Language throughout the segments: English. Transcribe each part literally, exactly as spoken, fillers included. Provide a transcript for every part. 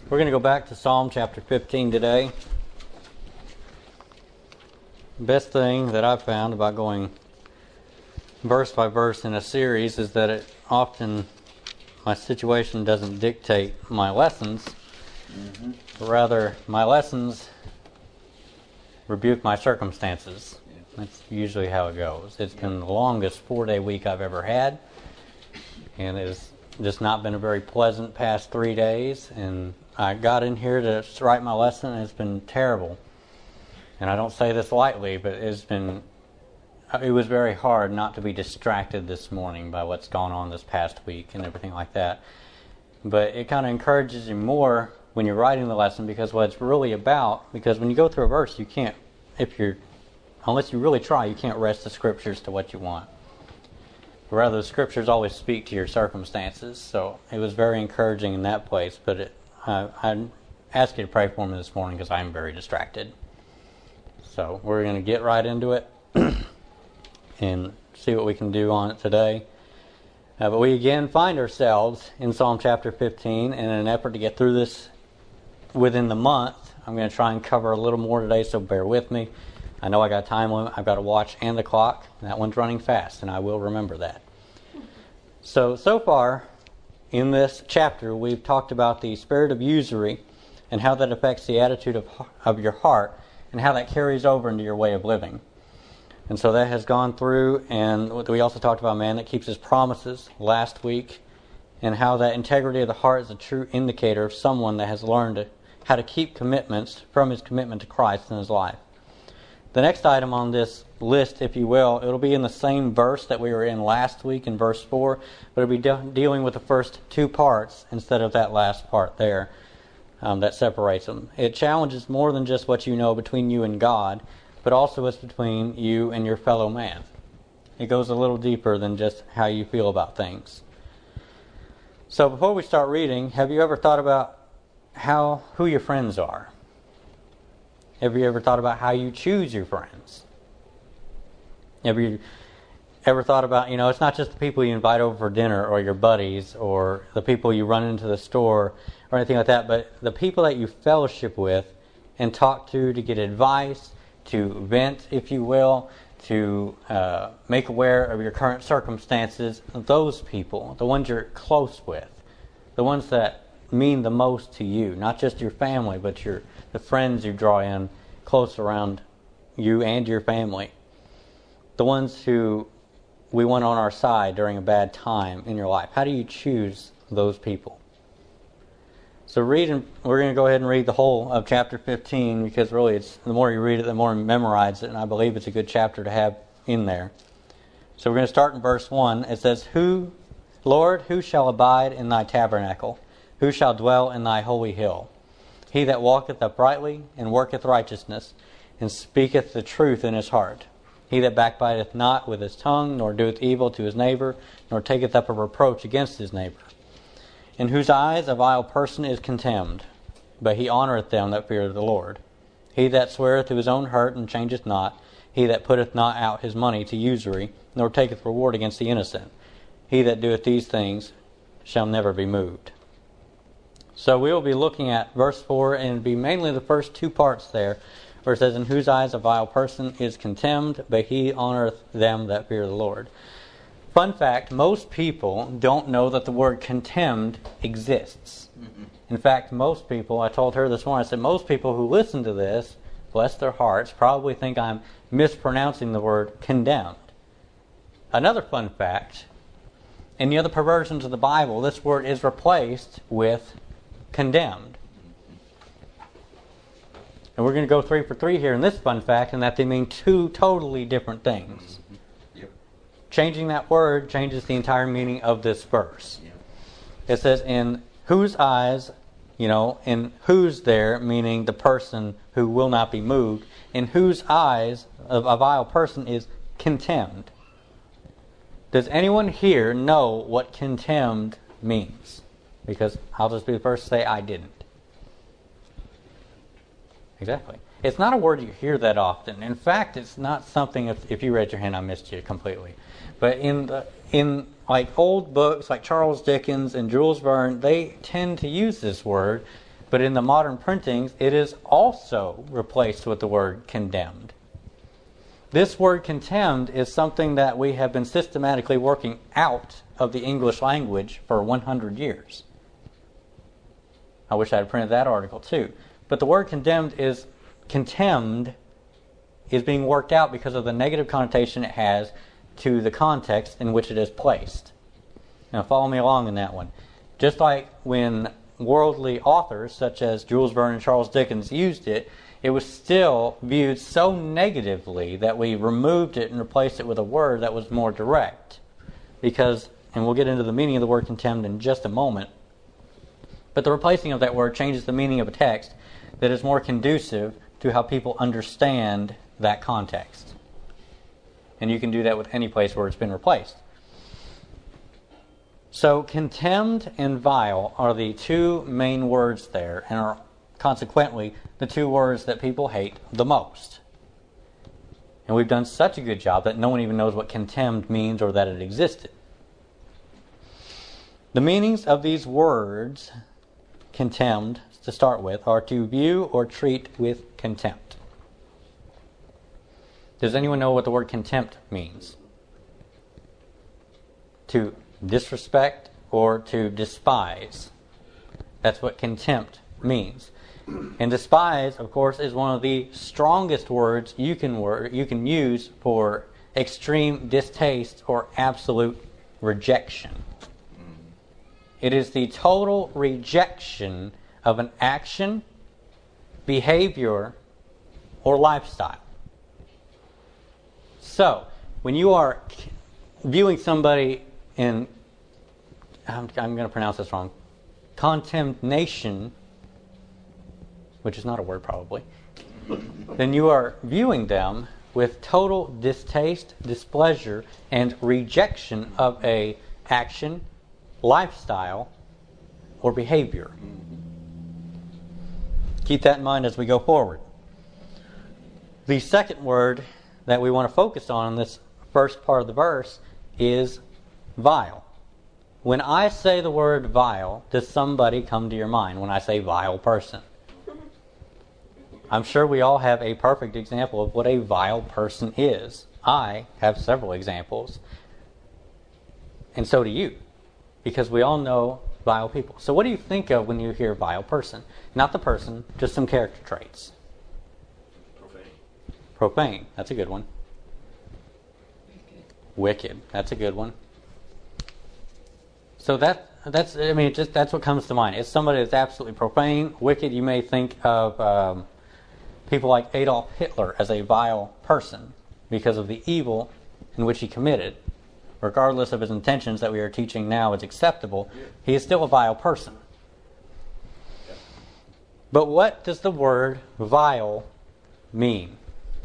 We're going to go back to Psalm chapter fifteen today. The best thing that I've found about going verse by verse in a series is that it often, my situation doesn't dictate my lessons, mm-hmm. but rather my lessons rebuke my circumstances. Yeah. That's usually how it goes. It's yeah. been the longest four-day week I've ever had, and it's just not been a very pleasant past three days, and I got in here to write my lesson, and it's been terrible. And I don't say this lightly, but it's been, it was very hard not to be distracted this morning by what's gone on this past week and everything like that. But it kind of encourages you more when you're writing the lesson, because what it's really about, because when you go through a verse, you can't, if you're, unless you really try, you can't wrest the scriptures to what you want. Rather, the scriptures always speak to your circumstances, so it was very encouraging in that place. But it, I, I ask you to pray for me this morning because I'm very distracted. So we're going to get right into it and see what we can do on it today. Uh, but we again find ourselves in Psalm chapter fifteen, and in an effort to get through this within the month, I'm going to try and cover a little more today, so bear with me. I know I got a time limit. I've got a watch and the clock. And that one's running fast, and I will remember that. So, so far in this chapter, we've talked about the spirit of usury and how that affects the attitude of, of your heart and how that carries over into your way of living. And so that has gone through, and we also talked about a man that keeps his promises last week, and how that integrity of the heart is a true indicator of someone that has learned to, how to keep commitments from his commitment to Christ in his life. The next item on this list, if you will, it'll be in the same verse that we were in last week in verse four, but it'll be de- dealing with the first two parts instead of that last part there um, that separates them. It challenges more than just what you know between you and God, but also what's between you and your fellow man. It goes a little deeper than just how you feel about things. So before we start reading, have you ever thought about how who your friends are? Have you ever thought about how you choose your friends? Have you ever thought about, you know, it's not just the people you invite over for dinner or your buddies or the people you run into the store or anything like that, but the people that you fellowship with and talk to to get advice, to vent, if you will, to uh, make aware of your current circumstances, those people, the ones you're close with, the ones that mean the most to you, not just your family, but your the friends you draw in close around you and your family. The ones who we want on our side during a bad time in your life. How do you choose those people? So read, and we're going to go ahead and read the whole of chapter fifteen, because really it's the more you read it, the more you memorize it, and I believe it's a good chapter to have in there. So we're going to start in verse one. It says, "Who, Lord, who shall abide in thy tabernacle? Who shall dwell in thy holy hill? He that walketh uprightly, and worketh righteousness, and speaketh the truth in his heart. He that backbiteth not with his tongue, nor doeth evil to his neighbor, nor taketh up a reproach against his neighbor. In whose eyes a vile person is contemned, but he honoureth them that fear the Lord. He that sweareth to his own hurt, and changeth not, he that putteth not out his money to usury, nor taketh reward against the innocent. He that doeth these things shall never be moved." So we will be looking at verse four, and it'll be mainly the first two parts there, where it says, "In whose eyes a vile person is contemned, but he honoreth them that fear the Lord." Fun fact, most people don't know that the word contemned exists. Mm-hmm. In fact, most people, I told her this morning, I said, most people who listen to this, bless their hearts, probably think I'm mispronouncing the word condemned. Another fun fact, in the other perversions of the Bible, this word is replaced with condemned. And we're going to go three for three here in this fun fact, and that they mean two totally different things. Mm-hmm. Yep. Changing that word changes the entire meaning of this verse. Yep. It says, "In whose eyes," you know, in whose there, meaning the person who will not be moved, in whose eyes of a vile person is contemned. Does anyone here know what contemned means? Because I'll just be the first to say I didn't. Exactly. It's not a word you hear that often. In fact, it's not something, if, if you raised your hand, I missed you completely. But in the, in like old books like Charles Dickens and Jules Verne, they tend to use this word, But in the modern printings, it is also replaced with the word condemned. This word contemned is something that we have been systematically working out of the English language for one hundred years. I wish I had printed that article too. But the word condemned is, contemned is being worked out because of the negative connotation it has to the context in which it is placed. Now follow me along in that one. Just like when worldly authors such as Jules Verne and Charles Dickens used it, it was still viewed so negatively that we removed it and replaced it with a word that was more direct. Because, and we'll get into the meaning of the word contemned in just a moment, but the replacing of that word changes the meaning of a text that is more conducive to how people understand that context. And you can do that with any place where it's been replaced. So contemned and vile are the two main words there, and are consequently the two words that people hate the most. And we've done such a good job that no one even knows what contemned means or that it existed. The meanings of these words, contemned to start with, are to view or treat with contempt. Does anyone know what the word contempt means? To disrespect or to despise. That's what contempt means. And despise, of course, is one of the strongest words you can word, you can use for extreme distaste or absolute rejection. It is the total rejection of an action, behavior, or lifestyle. So, when you are viewing somebody in, I'm, I'm going to pronounce this wrong, contemnation, which is not a word probably, then you are viewing them with total distaste, displeasure, and rejection of a action, lifestyle, or behavior. Keep that in mind as we go forward. The second word that we want to focus on in this first part of the verse is vile. When I say the word vile, does somebody come to your mind when I say vile person? I'm sure we all have a perfect example of what a vile person is. I have several examples. And so do you. Because we all know vile people. So what do you think of when you hear vile person? Not the person, just some character traits. Profane. Profane. That's a good one. Wicked. Wicked. That's a good one. So that that's I mean just that's what comes to mind. It's somebody that's absolutely profane, wicked. You may think of um, people like Adolf Hitler as a vile person because of the evil in which he committed. Regardless of his intentions that we are teaching now is acceptable, he is still a vile person. But what does the word vile mean?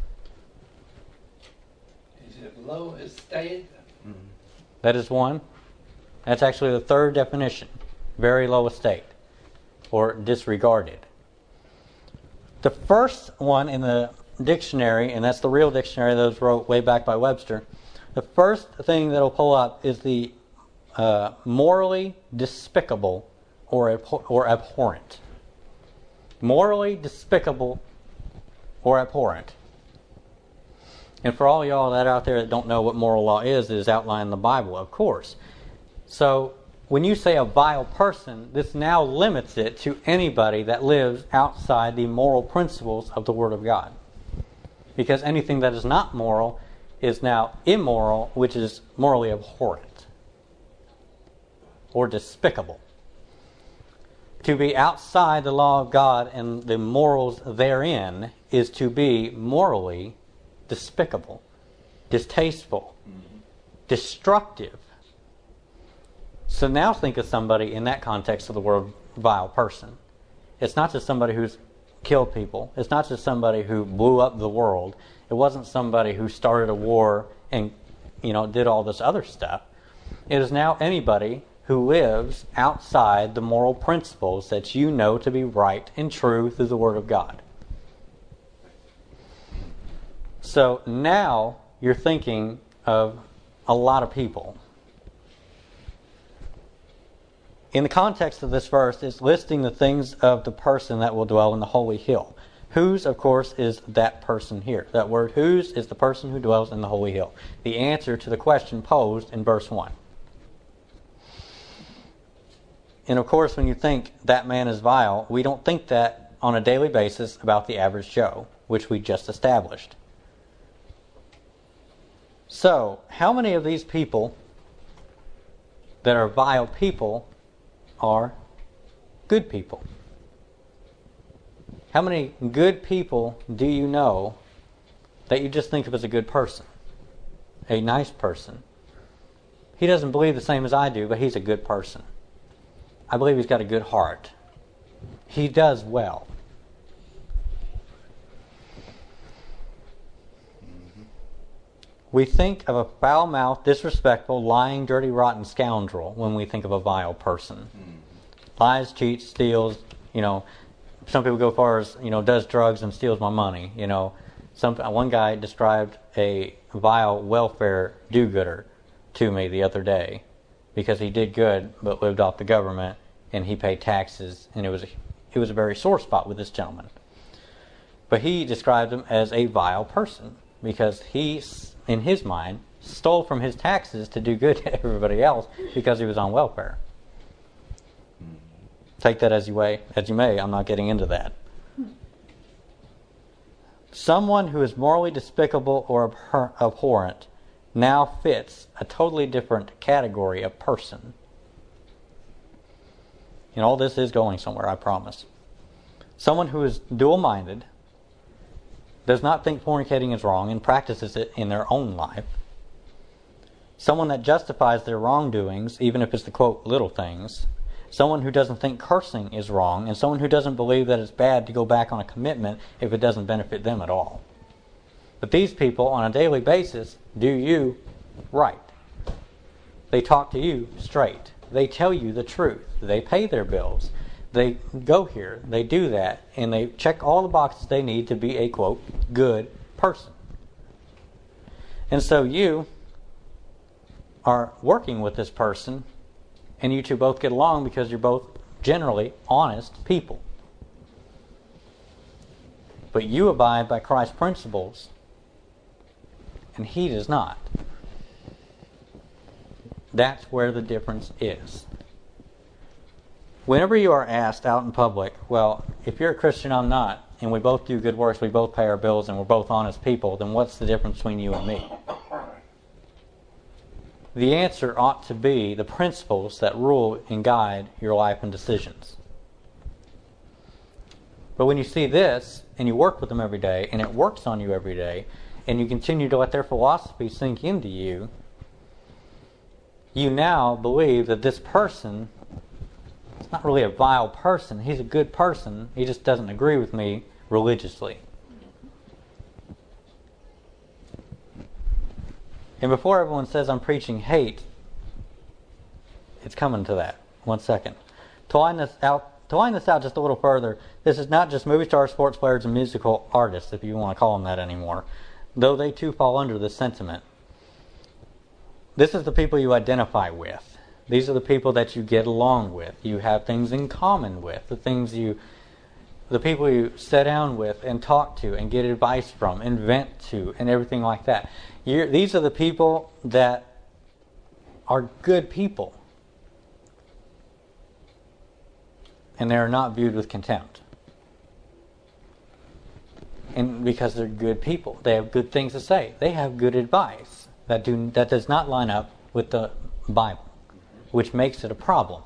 Is it low estate? Mm. That is one. That's actually the third definition. Very low estate. Or disregarded. The first one in the dictionary, and that's the real dictionary that was wrote way back by Webster, the first thing that will pull up is the uh, morally despicable or, abhor- or abhorrent. Morally despicable or abhorrent. And for all y'all that out there that don't know what moral law is, it is outlined in the Bible, of course. So when you say a vile person, this now limits it to anybody that lives outside the moral principles of the Word of God. Because anything that is not moral is now immoral, which is morally abhorrent or despicable. To be outside the law of God and the morals therein is to be morally despicable, distasteful, mm-hmm. destructive. So now think of somebody in that context of the word vile person. It's not just somebody who's killed people. It's not just somebody who blew up the world. It wasn't somebody who started a war and, you know, did all this other stuff. It is now anybody who lives outside the moral principles that you know to be right and true through the Word of God. So now you're thinking of a lot of people. in the context of this verse, it's listing the things of the person that will dwell in the holy hill. Whose, of course, is that person here. That word whose is the person who dwells in the holy hill. The answer to the question posed in verse one. And of course, when you think that man is vile, we don't think that on a daily basis about the average Joe, which we just established. So, how many of these people that are vile people are good people? How many good people do you know that you just think of as a good person? A nice person. He doesn't believe the same as I do, but he's a good person. I believe he's got a good heart. He does well. We think of a foul-mouthed, disrespectful, lying, dirty, rotten scoundrel when we think of a vile person. Lies, cheats, steals, you know, some people go as far as, you know, does drugs and steals my money. You know, some one guy described a vile welfare do-gooder to me the other day because he did good but lived off the government and he paid taxes, and it was a, it was a very sore spot with this gentleman. But he described him as a vile person because he, in his mind, stole from his taxes to do good to everybody else because he was on welfare. Take that as you may, as you may. I'm not getting into that. Someone who is morally despicable or abhor- abhorrent now fits a totally different category of person. And all this is going somewhere, I promise. Someone who is dual-minded, does not think fornicating is wrong, and practices it in their own life. Someone that justifies their wrongdoings, even if it's the, quote, little things. Someone who doesn't think cursing is wrong, and someone who doesn't believe that it's bad to go back on a commitment if it doesn't benefit them at all. But these people, on a daily basis, do you right. They talk to you straight. They tell you the truth. They pay their bills. They go here, they do that, and they check all the boxes they need to be a, quote, good person. And so you are working with this person, and you two both get along because you're both generally honest people. But you abide by Christ's principles, and he does not. That's where the difference is. Whenever you are asked out in public, well, if you're a Christian, I'm not, and we both do good works, we both pay our bills, and we're both honest people, then what's the difference between you and me? The answer ought to be the principles that rule and guide your life and decisions. But when you see this, and you work with them every day, and it works on you every day, and you continue to let their philosophy sink into you, you now believe that this person is not really a vile person. He's a good person. He just doesn't agree with me religiously. And before everyone says I'm preaching hate, it's coming to that. One second. To line this out, to line this out just a little further, this is not just movie stars, sports players, and musical artists, if you want to call them that anymore, though they too fall under this sentiment. This is the people you identify with. These are the people that you get along with. You have things in common with. The things you, the people you sit down with and talk to and get advice from and vent to and everything like that. You're, these are the people that are good people. And they are not viewed with contempt. And because they're good people. They have good things to say. They have good advice that do that does not line up with the Bible, which makes it a problem.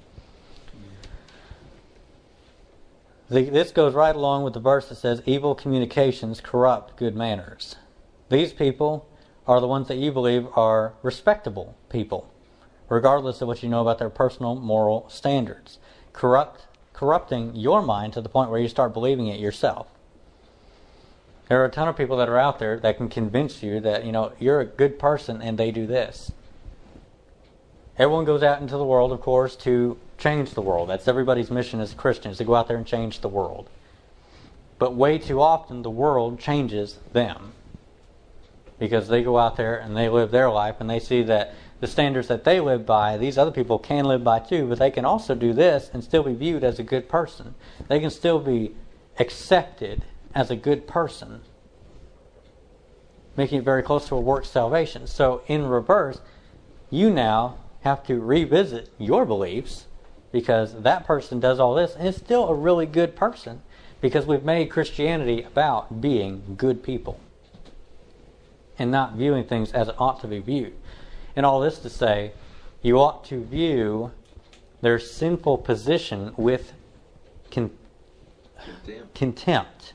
The, this goes right along with the verse that says, evil communications corrupt good manners. These people are the ones that you believe are respectable people, regardless of what you know about their personal moral standards. Corrupt, corrupting your mind to the point where you start believing it yourself. There are a ton of people that are out there that can convince you that, you know, you're a good person and they do this. Everyone goes out into the world, of course, to change the world. That's everybody's mission as Christians, to go out there and change the world. But way too often, the world changes them. Because they go out there and they live their life and they see that the standards that they live by, these other people can live by too, but they can also do this and still be viewed as a good person. They can still be accepted as a good person, making it very close to a work salvation. So in reverse, you now have to revisit your beliefs because that person does all this and is still a really good person because we've made Christianity about being good people and not viewing things as it ought to be viewed. And all this to say, you ought to view their sinful position with con- Contempt. contempt.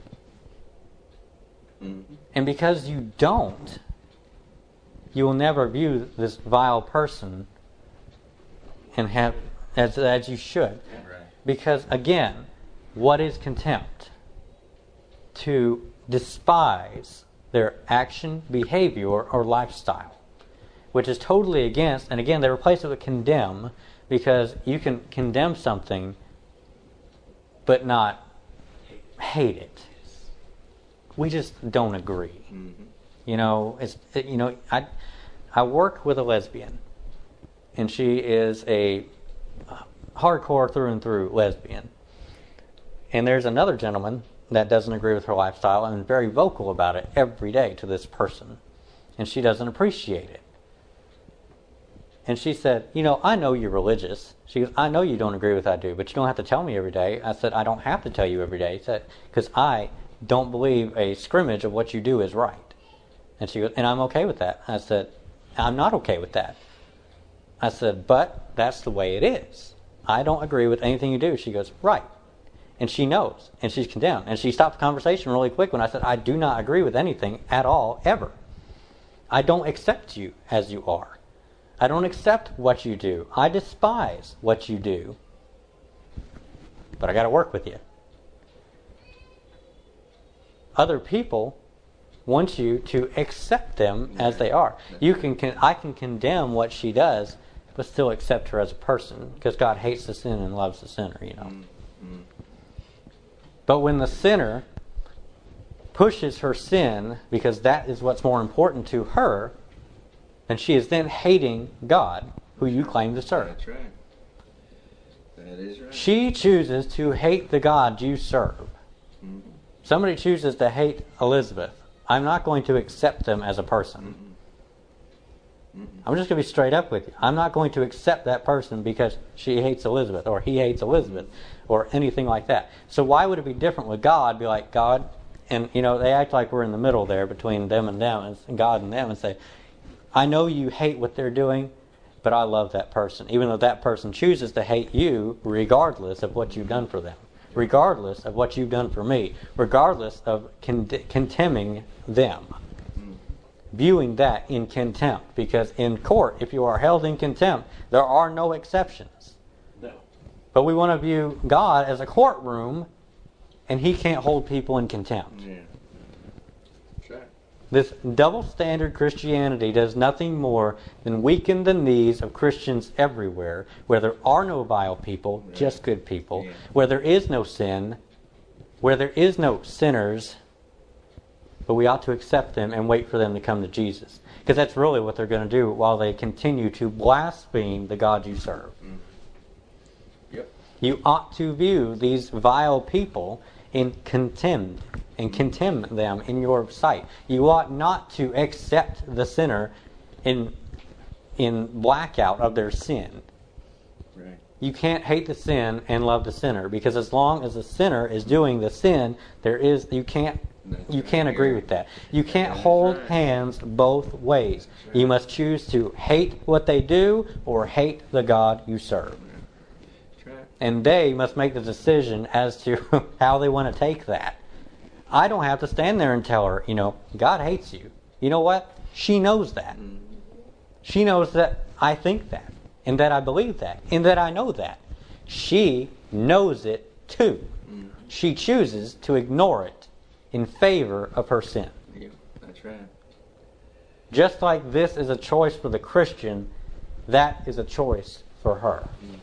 Mm-hmm. And because you don't, you will never view this vile person and have as as you should. Right. Because again, what is contempt? To despise their action, behavior, or lifestyle, which is totally against, and again, they replace it with condemn, because you can condemn something but not hate it. We just don't agree. Mm-hmm. You know, it's it, you know, I I work with a lesbian, and she is a hardcore through and through lesbian. And there's another gentleman that doesn't agree with her lifestyle and is very vocal about it every day to this person, and she doesn't appreciate it. And she said, you know, I know you're religious. She goes, I know you don't agree with what I do, but you don't have to tell me every day. I said, I don't have to tell you every day. She said, because I don't believe a scrimmage of what you do is right. And she goes, and I'm okay with that. I said, I'm not okay with that. I said, but that's the way it is. I don't agree with anything you do. She goes, right. And she knows, and she's condemned. And she stopped the conversation really quick when I said, I do not agree with anything at all, ever. I don't accept you as you are. I don't accept what you do. I despise what you do. But I got to work with you. Other people want you to accept them as they are. You can, can I can condemn what she does, but still accept her as a person, because God hates the sin and loves the sinner, you know. Mm-hmm. But when the sinner pushes her sin, because that is what's more important to her, then she is then hating God, who you claim to serve. That's right. That is right. She chooses to hate the God you serve. Mm-hmm. Somebody chooses to hate Elizabeth. I'm not going to accept them as a person. Mm-hmm. Mm-hmm. I'm just going to be straight up with you. I'm not going to accept that person because she hates Elizabeth or he hates Elizabeth or anything like that. So why would it be different with God? Be like, God, and you know, they act like we're in the middle there between them and them, and God and them, and say, I know you hate what they're doing, but I love that person, even though that person chooses to hate you regardless of what you've done for them, regardless of what you've done for me, regardless of con- contemning them. Viewing that in contempt, because in court, if you are held in contempt, there are no exceptions. No. But we want to view God as a courtroom, and He can't hold people in contempt. Yeah. That's right. This double standard Christianity does nothing more than weaken the knees of Christians everywhere, where there are no vile people, Right. just good people, Yeah. where there is no sin, where there is no sinners, but we ought to accept them and wait for them to come to Jesus. Because that's really what they're going to do while they continue to blaspheme the God you serve. Mm. Yep. You ought to view these vile people in contempt and contemn them in your sight. You ought not to accept the sinner in in blackout of their sin. Right. You can't hate the sin and love the sinner, because as long as the sinner is doing the sin, there is you can't That's you right. can't agree Yeah. with that. You can't That's hold right. hands both ways. That's right. You must choose to hate what they do or hate the God you serve. That's right. And they must make the decision as to how they want to take that. I don't have to stand there and tell her, you know, God hates you. You know what? She knows that. Mm. She knows that I think that, and that I believe that, and that I know that. She knows it too. Mm. She chooses to ignore it in favor of her sin. Yeah. That's right. Just like this is a choice for the Christian, that is a choice for her. Mm.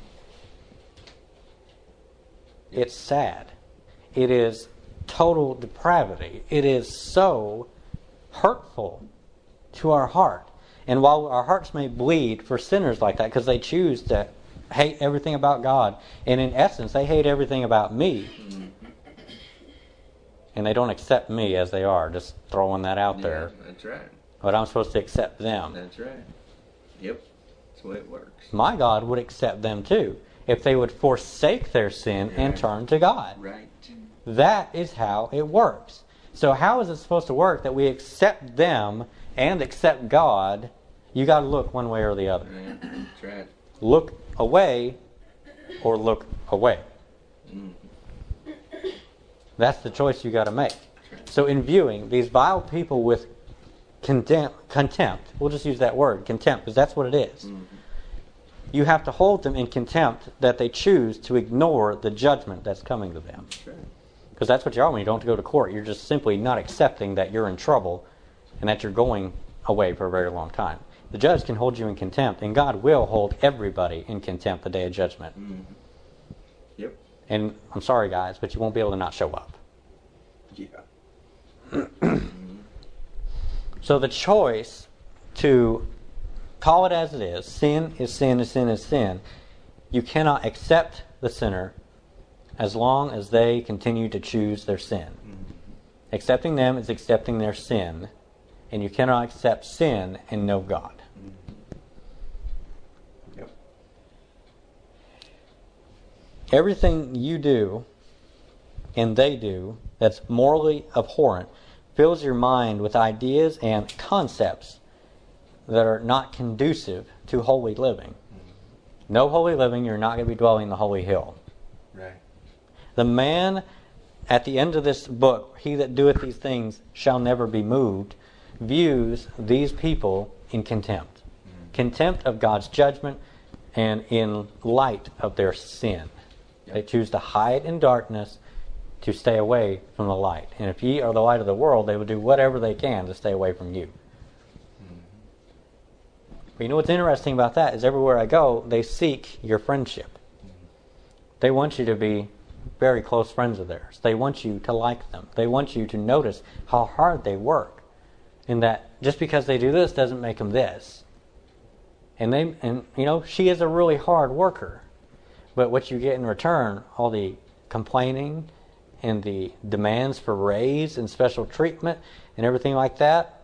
It's sad. It is total depravity. It is so hurtful to our heart. And while our hearts may bleed for sinners like that, because they choose to hate everything about God, and in essence, they hate everything about me, Mm-hmm. and they don't accept me as they are, just throwing that out Yeah, there. that's right. But I'm supposed to accept them. That's right. Yep. That's the way it works. My God would accept them too, if they would forsake their sin and Right. turn to God. Right. That is how it works. So how is it supposed to work that we accept them and accept God? You got to look one way or the other. Right. That's right. Look away or look away. Mm-hmm. That's the choice you got to make. So in viewing these vile people with contempt, contempt, we'll just use that word, contempt, because that's what it is. Mm-hmm. You have to hold them in contempt that they choose to ignore the judgment that's coming to them. That's right. Because that's what you are when you don't go to court. You're just simply not accepting that you're in trouble and that you're going away for a very long time. The judge can hold you in contempt, and God will hold everybody in contempt the day of judgment. Mm-hmm. Yep. And I'm sorry, guys, but you won't be able to not show up. Yeah. So the choice to call it as it is, sin is sin is sin is sin, you cannot accept the sinner as long as they continue to choose their sin. Mm-hmm. Accepting them is accepting their sin, and you cannot accept sin and know God. Mm-hmm. Yep. Everything you do and they do that's morally abhorrent fills your mind with ideas and concepts that are not conducive to holy living. No holy living, you're not going to be dwelling in the holy hill. Right. The man at the end of this book, he that doeth these things shall never be moved, views these people in contempt. Mm-hmm. Contempt of God's judgment and in light of their sin. Yep. They choose to hide in darkness to stay away from the light. And if ye are the light of the world, they will do whatever they can to stay away from you. Mm-hmm. But you know what's interesting about that is everywhere I go, they seek your friendship. Mm-hmm. They want you to be very close friends of theirs. They want you to like them. They want you to notice how hard they work. And that just because they do this doesn't make them this. And they, and you know, she is a really hard worker. But what you get in return, all the complaining and the demands for raise and special treatment and everything like that,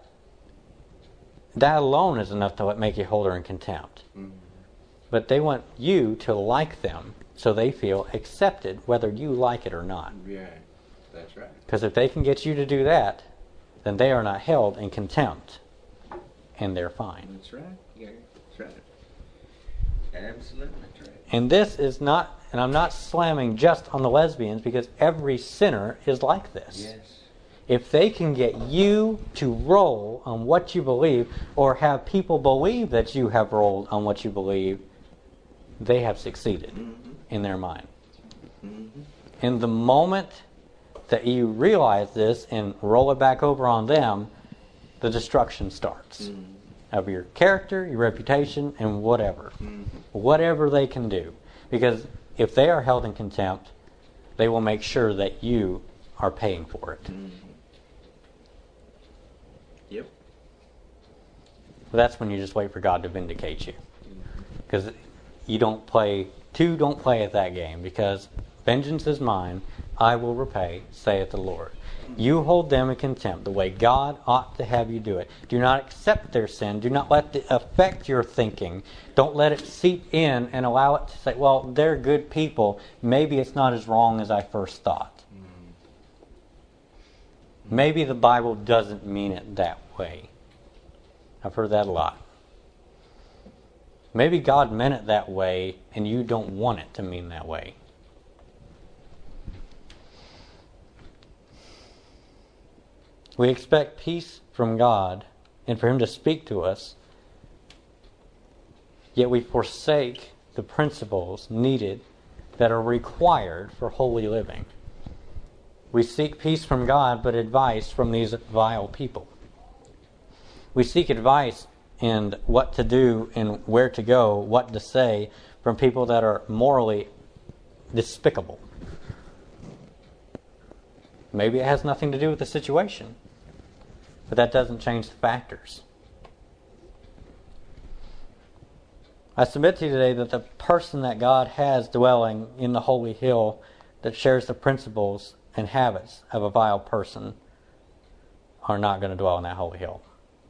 that alone is enough to make you hold her in contempt. Mm-hmm. But they want you to like them so they feel accepted whether you like it or not. Yeah, that's right. Because if they can get you to do that, then they are not held in contempt and they're fine. That's right. Yeah, that's right. Absolutely that's right. And this is not, and I'm not slamming just on the lesbians, because every sinner is like this. Yes. If they can get you to roll on what you believe, or have people believe that you have rolled on what you believe, they have succeeded mm-hmm. in their mind. Mm-hmm. And the moment that you realize this and roll it back over on them, the destruction starts. Mm-hmm. Of your character, your reputation, and whatever. Mm-hmm. Whatever they can do. Because if they are held in contempt, they will make sure that you are paying for it. Mm-hmm. Yep. That's when you just wait for God to vindicate you. Because you don't play, two don't play at that game. Because vengeance is mine, I will repay, saith the Lord. You hold them in contempt the way God ought to have you do it. Do not accept their sin. Do not let it affect your thinking. Don't let it seep in and allow it to say, well, they're good people. Maybe it's not as wrong as I first thought. Maybe the Bible doesn't mean it that way. I've heard that a lot. Maybe God meant it that way and you don't want it to mean that way. We expect peace from God and for Him to speak to us, yet we forsake the principles needed that are required for holy living. We seek peace from God, but advice from these vile people. We seek advice in what to do and where to go, what to say, from people that are morally despicable. Maybe it has nothing to do with the situation. But that doesn't change the factors. I submit to you today that the person that God has dwelling in the holy hill that shares the principles and habits of a vile person are not going to dwell in that holy hill.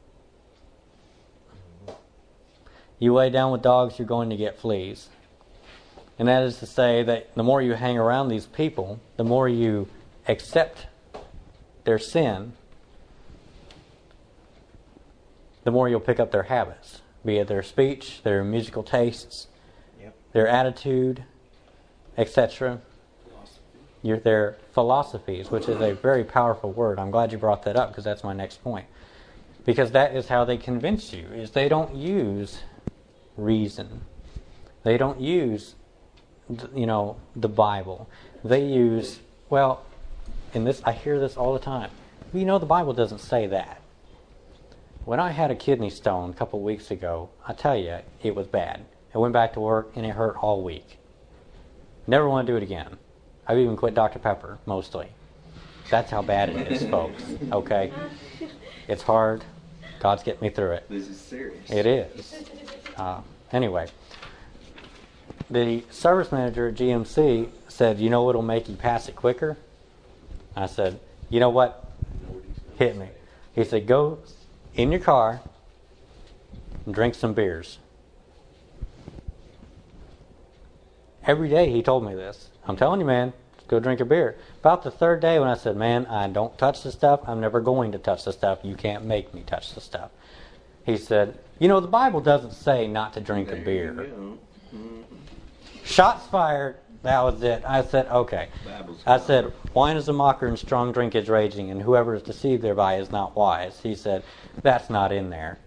You lay down with dogs, you're going to get fleas. And that is to say that the more you hang around these people, the more you accept their sin, the more you'll pick up their habits, be it their speech, their musical tastes, yep. their attitude, et cetera. Your, their philosophies, which is a very powerful word. I'm glad you brought that up because that's my next point. Because that is how they convince you, is they don't use reason. They don't use, you know, the Bible. They use, well, and this, I hear this all the time. You know, the Bible doesn't say that. When I had a kidney stone a couple of weeks ago, I tell you, it was bad. I went back to work and it hurt all week. Never want to do it again. I've even quit Doctor Pepper, mostly. That's how bad it is, folks. Okay? It's hard. God's getting me through it. This is serious. It is. Uh, anyway, the service manager at G M C said, you know what'll make you pass it quicker? I said, you know what? Hit me. He said, go in your car and drink some beers. Every day he told me this. I'm telling you, man, just go drink a beer. About the third day when I said, man, I don't touch the stuff. I'm never going to touch the stuff. You can't make me touch the stuff. He said, you know, the Bible doesn't say not to drink There a beer. Mm-hmm. Shots fired. That was it. I said, okay. Bible's I said, wine is a mocker and strong drink is raging, and whoever is deceived thereby is not wise. He said, that's not in there.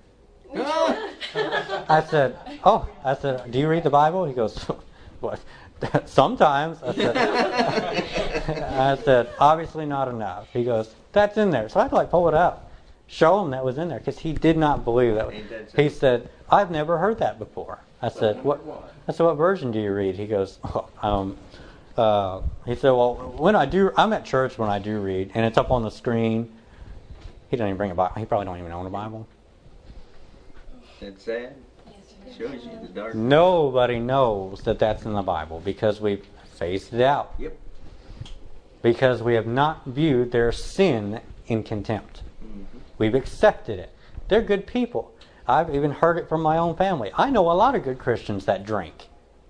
I said, oh, I said, do you read the Bible? He goes, what? Sometimes. I said, I said, obviously not enough. He goes, that's in there. So I had to like pull it up, show him that was in there, because he did not believe that. He said, I've never heard that before. I said, what? I said, what version do you read? He goes, oh, um, uh, he said, well, when I do, I'm at church when I do read, and it's up on the screen. He doesn't even bring a Bible. He probably don't even own a Bible. That's sad. Shows you the dark. Nobody knows that that's in the Bible because we've phased it out. Yep. Because we have not viewed their sin in contempt. Mm-hmm. We've accepted it. They're good people. I've even heard it from my own family. I know a lot of good Christians that drink.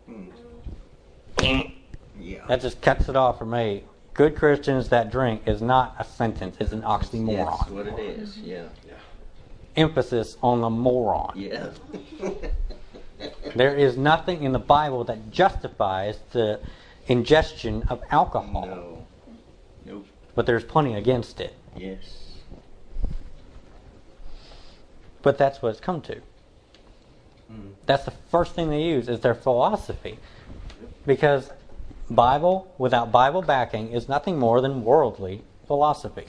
Mm. Yeah. That just cuts it off for me. Good Christians that drink is not a sentence. It's an oxymoron. That's what it is. Yeah. yeah. Emphasis on the moron. Yeah. There is nothing in the Bible that justifies the ingestion of alcohol. No. Nope. But there's plenty against it. Yes. But that's what it's come to. Mm. That's the first thing they use is their philosophy. Because Bible without Bible backing is nothing more than worldly philosophy.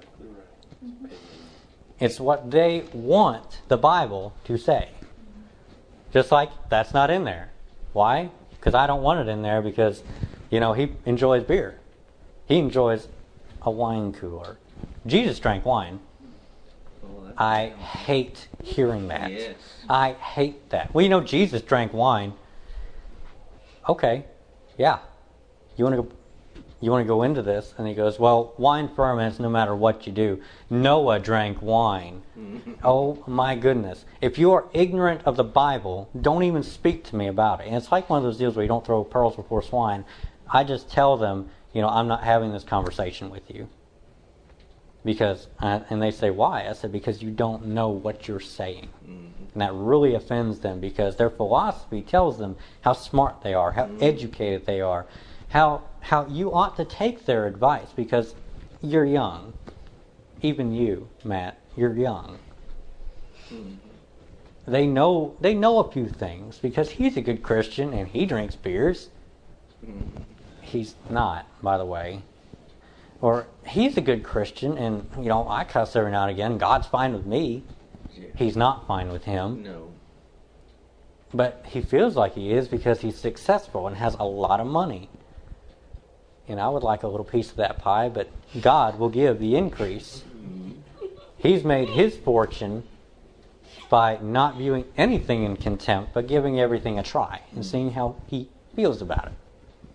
It's what they want the Bible to say. Just like that's not in there. Why? Because I don't want it in there because, you know, he enjoys beer. He enjoys a wine cooler. Jesus drank wine. Well, I hate hearing that. Yes. I hate that. Well, you know, Jesus drank wine. Okay, yeah. You want to go? You want to go into this? And he goes, well, wine ferments no matter what you do. Noah drank wine. Oh, my goodness. If you are ignorant of the Bible, don't even speak to me about it. And it's like one of those deals where you don't throw pearls before swine. I just tell them, you know, I'm not having this conversation with you. Because, uh, and they say, why? I said, because you don't know what you're saying. And that really offends them because their philosophy tells them how smart they are, how educated they are, how how you ought to take their advice because you're young. Even you, Matt, you're young. Mm-hmm. They know they know a few things because he's a good Christian and he drinks beers. Mm-hmm. He's not, by the way. Or he's a good Christian and, you know, I cuss every now and again. God's fine with me. Yeah. He's not fine with him. No. But he feels like he is because he's successful and has a lot of money. And I would like a little piece of that pie, but God will give the increase. He's made his fortune by not viewing anything in contempt, but giving everything a try and seeing how he feels about it.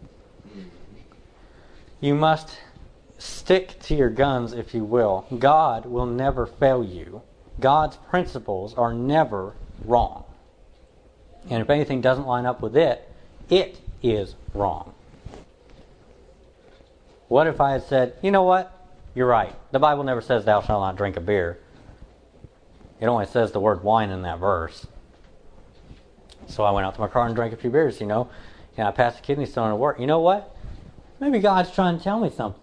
You must stick to your guns, if you will. God will never fail you. God's principles are never wrong. And if anything doesn't line up with it, it is wrong. What if I had said, you know what? You're right. The Bible never says thou shalt not drink a beer. It only says the word wine in that verse. So I went out to my car and drank a few beers, you know. And I passed the kidney stone at work. You know what? Maybe God's trying to tell me something.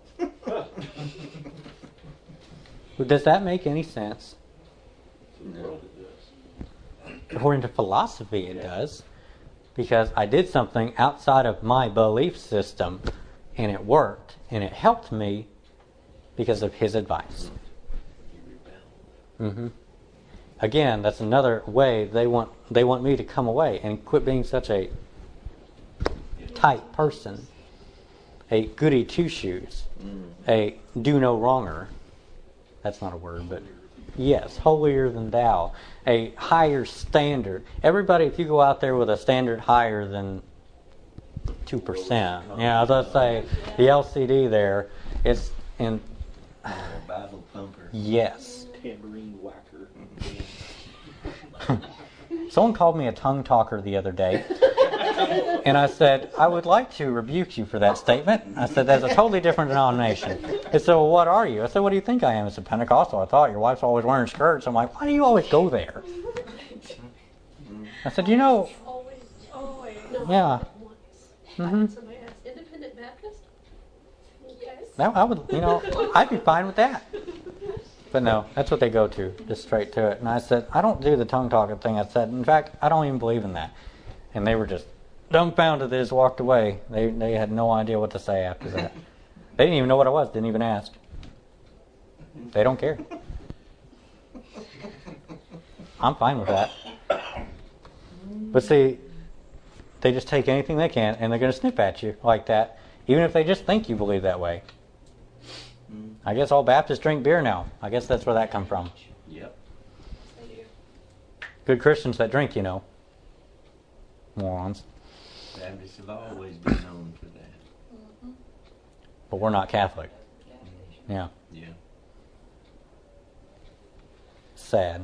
Does that make any sense? No. According to philosophy, it does. Because I did something outside of my belief system, and it worked, and it helped me because of his advice. Mm-hmm. Again, that's another way they want they want me to come away and quit being such a tight person, a goody two-shoes, a do no wronger. That's not a word, but yes, holier than thou, a higher standard. Everybody, if you go out there with a standard higher than two percent, yeah, let's say the L C D there, it's in. Bible thumper. Yes. Tambourine whacker. Someone called me a tongue talker the other day, and I said, I would like to rebuke you for that statement. I said, that's a totally different denomination. They said, well, what are you? I said, what do you think I am? I said, Pentecostal. I thought your wife's always wearing skirts. I'm like, why do you always go there? I said, you know, Always, always. No, yeah. once. Mm-hmm. Somebody asked, Independent Baptist? Yes. That, I would, you know, I'd be fine with that. But no, that's what they go to, just straight to it. And I said, I don't do the tongue talking thing. I said, in fact, I don't even believe in that. And they were just dumbfounded. They just walked away. They they had no idea what to say after that. They didn't even know what it was. Didn't even ask. They don't care. I'm fine with that. But see, they just take anything they can, and they're going to snip at you like that, even if they just think you believe that way. I guess all Baptists drink beer now. I guess that's where that come from. Yep. Good Christians that drink, you know. Morons. Baptists have always been known for that. But we're not Catholic. Yeah. Yeah. Sad.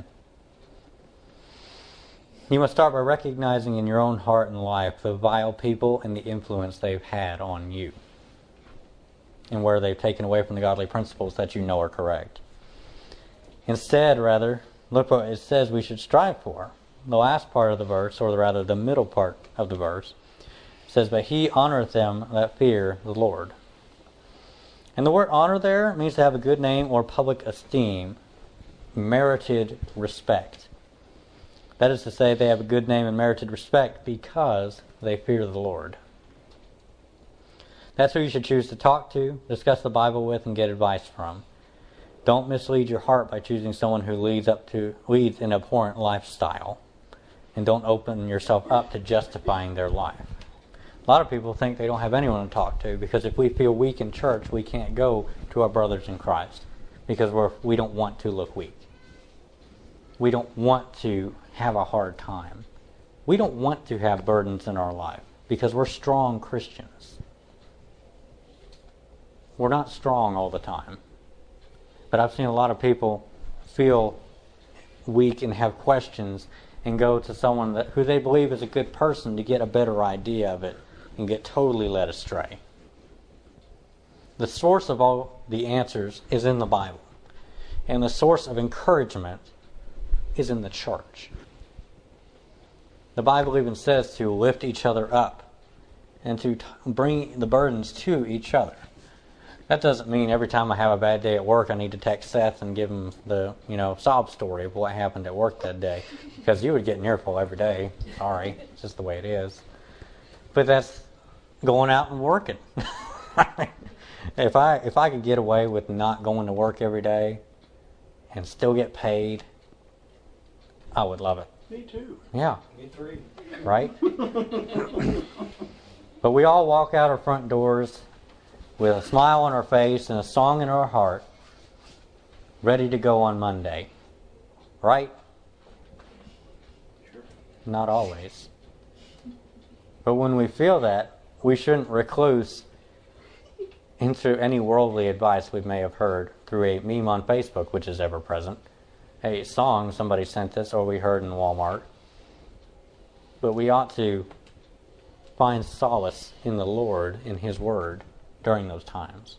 You must start by recognizing in your own heart and life the vile people and the influence they've had on you, and where they've taken away from the godly principles that you know are correct. Instead, rather, look what it says we should strive for. The last part of the verse, or rather the middle part of the verse, says, but he honoreth them that fear the Lord. And the word honor there means to have a good name or public esteem, merited respect. That is to say, they have a good name and merited respect because they fear the Lord. That's who you should choose to talk to, discuss the Bible with, and get advice from. Don't mislead your heart by choosing someone who leads up to leads an abhorrent lifestyle. And don't open yourself up to justifying their life. A lot of people think they don't have anyone to talk to because if we feel weak in church, we can't go to our brothers in Christ because we're, we don't want to look weak. We don't want to have a hard time. We don't want to have burdens in our life because we're strong Christians. We're not strong all the time. But I've seen a lot of people feel weak and have questions and go to someone that who they believe is a good person to get a better idea of it and get totally led astray. The source of all the answers is in the Bible. And the source of encouragement is in the church. The Bible even says to lift each other up and to t- bring the burdens to each other. That doesn't mean every time I have a bad day at work I need to text Seth and give him the, you know, sob story of what happened at work that day. Because you would get an earful every day. Sorry. It's just the way it is. But that's going out and working. if I if I could get away with not going to work every day and still get paid, I would love it. Me too. Yeah. Me three. Right? But we all walk out our front doors with a smile on our face and a song in our heart, ready to go on Monday. Right? not always. But when we feel that, we shouldn't recluse into any worldly advice we may have heard through a meme on Facebook, which is ever present, a song somebody sent us, or we heard in Walmart. But we ought to find solace in the Lord, in His Word, during those times.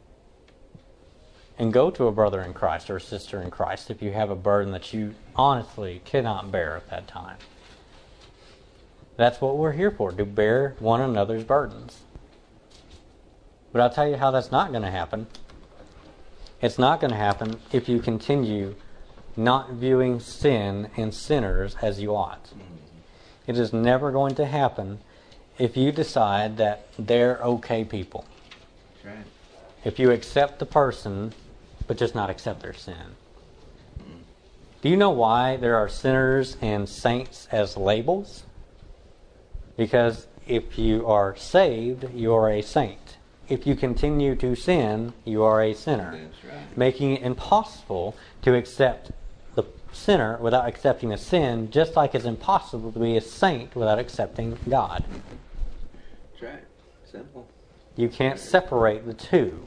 And go to a brother in Christ or a sister in Christ if you have a burden that you honestly cannot bear at that time. That's what we're here for, to bear one another's burdens. But I'll tell you how that's not going to happen. It's not going to happen if you continue not viewing sin and sinners as you ought. It is never going to happen if you decide that they're okay people. That's right. If you accept the person, but just not accept their sin. Do you know why there are sinners and saints as labels? Because if you are saved, you are a saint. If you continue to sin, you are a sinner. That's right. Making it impossible to accept the sinner without accepting the sin, just like it's impossible to be a saint without accepting God. That's right. Simple. You can't separate the two.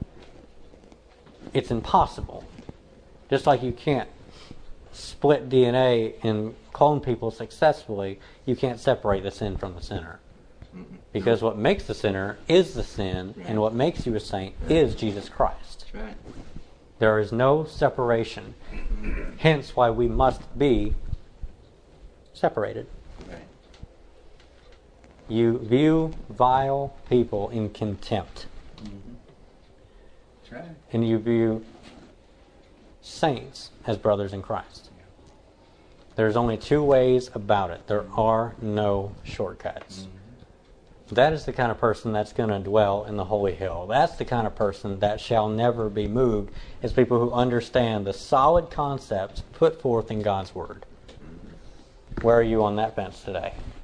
It's impossible. Just like you can't split D N A and clone people successfully, you can't separate the sin from the sinner. Because what makes the sinner is the sin, and what makes you a saint is Jesus Christ. That's right. There is no separation. Hence why we must be separated. Right. You view vile people in contempt. That's right. And you view saints as brothers in Christ. There's only two ways about it. There are no shortcuts. Mm-hmm. That is the kind of person that's going to dwell in the holy hill. That's the kind of person that shall never be moved, is people who understand the solid concepts put forth in God's Word. Mm-hmm. Where are you on that fence today?